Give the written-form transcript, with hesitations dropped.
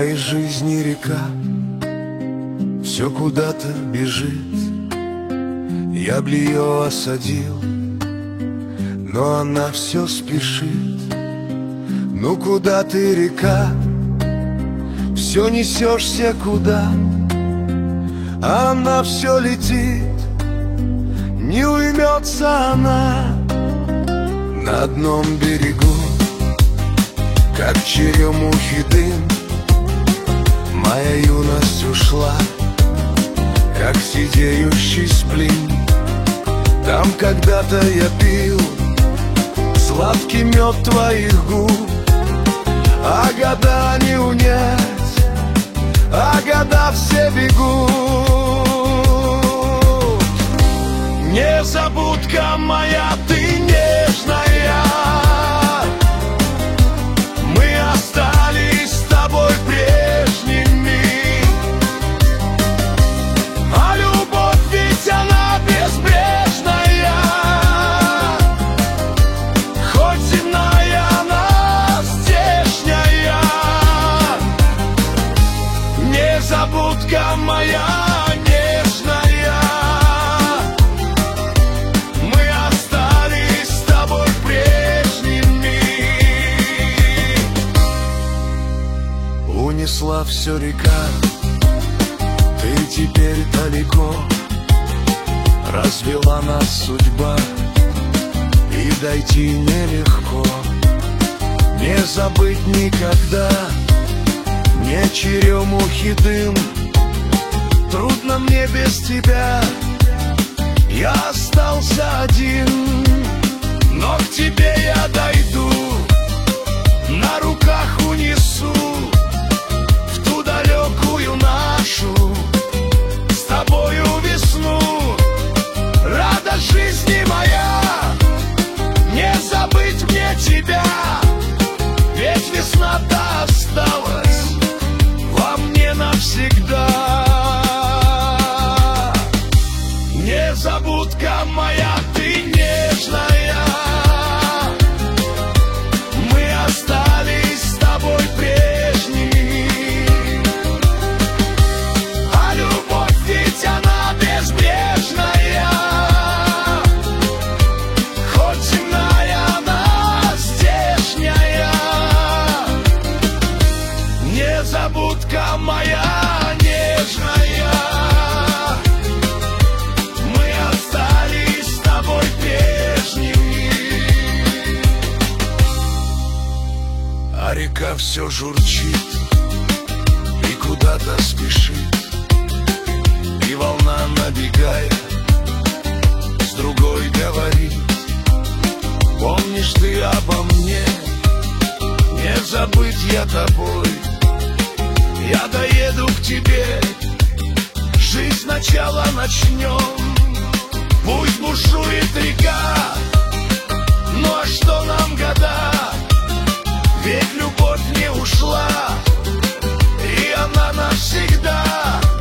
моей жизни река все куда-то бежит. Я б ее осадил, но она все спешит. Ну куда ты, река, все несешься куда? А она все летит, не уймется она. На одном берегу, как черемухи дым, моя юность ушла, как сидеющий сплин. Там когда-то я пил сладкий мед твоих губ, а года не унять, а года все бегут. Незабудка моя, ты нежная, мы остались с тобой прежними. А любовь ведь она безбрежная, хоть земная она здешняя. Незабудка моя нежная, мы остались с тобой прежними. Унесла все река, ты теперь далеко. Развела нас судьба, и дойти нелегко. Не забыть никогда, не черемухи дым. Трудно мне без тебя, я остался один. Но к тебе я дойду, на руках унесу в ту далекую нашу с тобою весну. Радость жизни моя, не забыть мне тебя, ведь весна-то осталась во мне навсегда. Незабудка моя, ты нежная, мы остались с тобой прежними. А любовь ведь она безбрежная, хоть земная она здешняя. Незабудка моя нежная, мы остались с тобой прежними. А река все журчит и куда-то спешит, и волна, набегая, с другой говорит: помнишь ты обо мне, не забыть я тобой. Я доеду к тебе, жизнь сначала начнем. Пусть бушует река, ну а что нам года? Ведь любовь не ушла, и она навсегда.